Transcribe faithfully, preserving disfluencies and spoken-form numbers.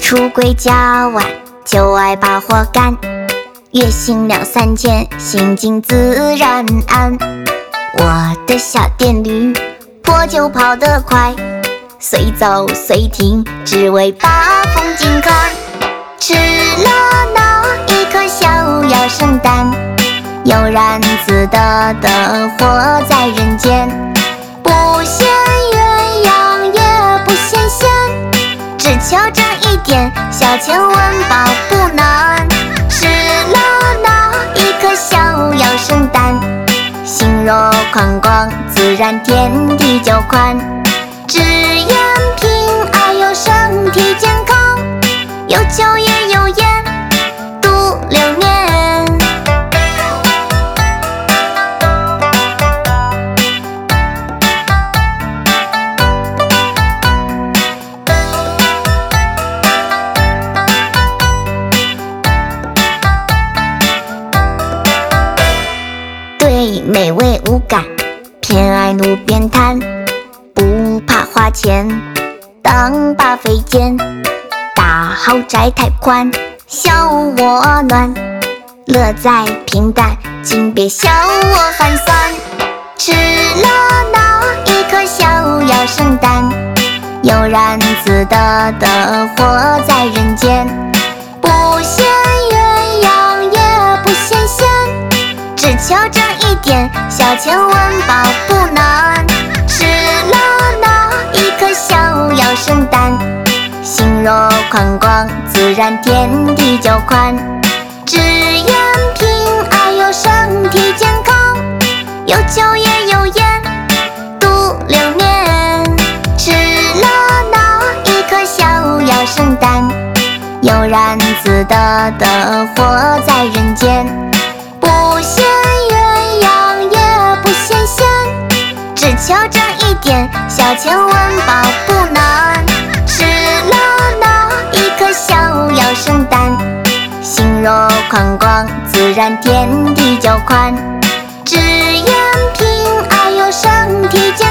出轨家晚，就爱把火干。月薪两三千，心静自然安。我的小电驴，破就跑得快，随走随停，只为把风景看。吃了那一颗小药圣丹，悠然自得的活在人间。不羡鸳鸯也不羡仙，只求这一点小钱温饱不难。吃了那一颗小药圣丹，心若宽广，自然天地就宽。只言平安有身体健康，有酒也有烟，度流年。对美味无感，偏爱路边摊，不怕花钱，当把肥奸。大豪宅太宽，小窝暖，乐在平淡，请别笑我寒酸。吃了那一颗小药圣丹，悠然自得的活在人间。不羡鸳鸯也不羡仙，只求这一点小钱温饱不难。吃了那一颗小药圣丹，心若宽广，自然天地就宽。只言平安有身体健康，有酒也有烟，度流年。吃了那一颗小药圣丹，悠然自得的活在人间。不羡鸳鸯也不羡仙，只求这一点小钱温饱不难。吃了那一颗小药圣丹，心若宽广，自然天地就宽。只言平安有身体健